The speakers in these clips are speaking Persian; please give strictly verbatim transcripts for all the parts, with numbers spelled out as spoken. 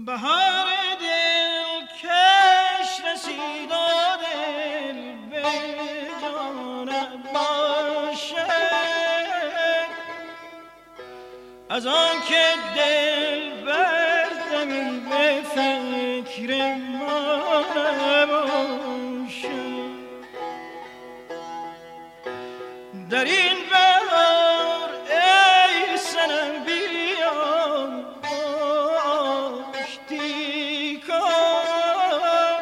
بهار دل کش رسید و دل به جان باشه، از آن که دل بردمی به فکر ما نباشه. در این بهار ای سنم بیا آشتی کن،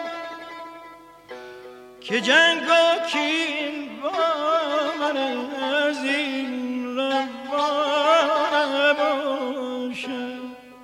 که جنگ و کین با من از این روا نباشه.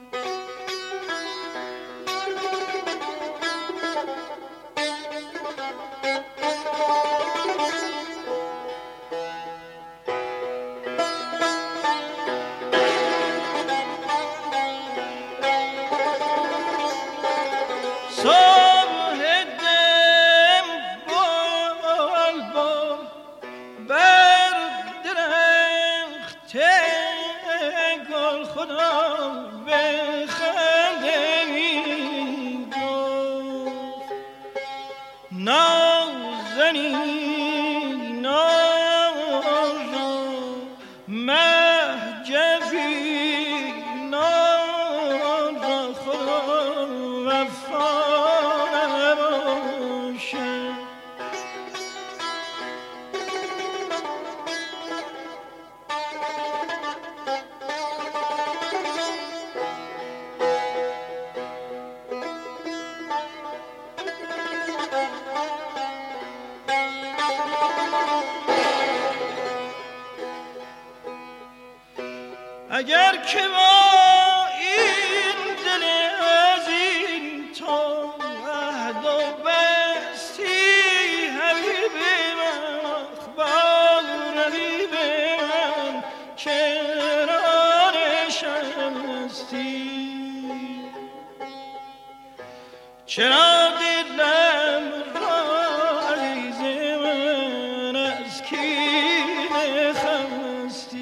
اگر که با این دل عزیز تو عهد و بستی، حبیب من اخبار رقیب من چرا نشستی؟ چرا دلم را عزیز من از کینه خستی؟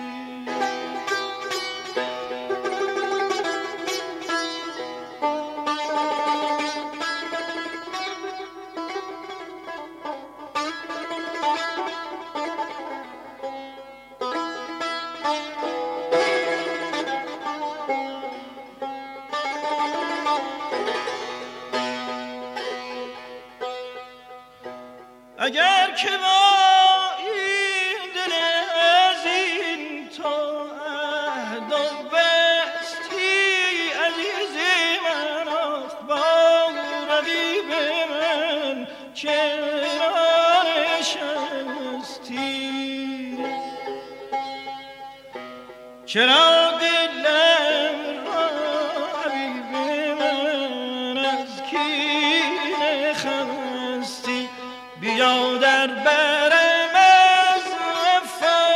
اگر که با این دل عزیز تو عهد و بستی، عزیز من اخبار رقیب من چرا نشستی؟ چرا دلم را حبیب من از کینه خستی؟ بیا در برم از وفا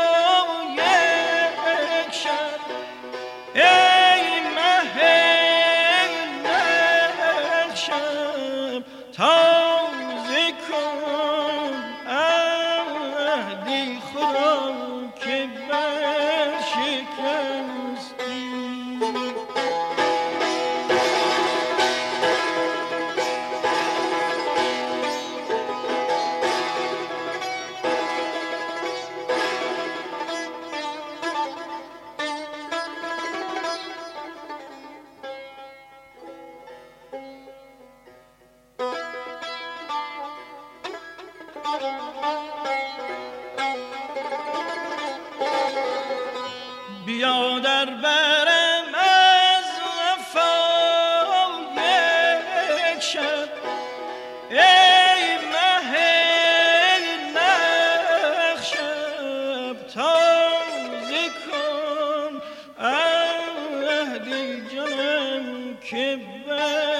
یک شب، ای مه نقشم تازه کن عهدی خدا که برشکستی. بیا در برم از وفا یک شب، ای مه نقشب تازه کن عهد جانم که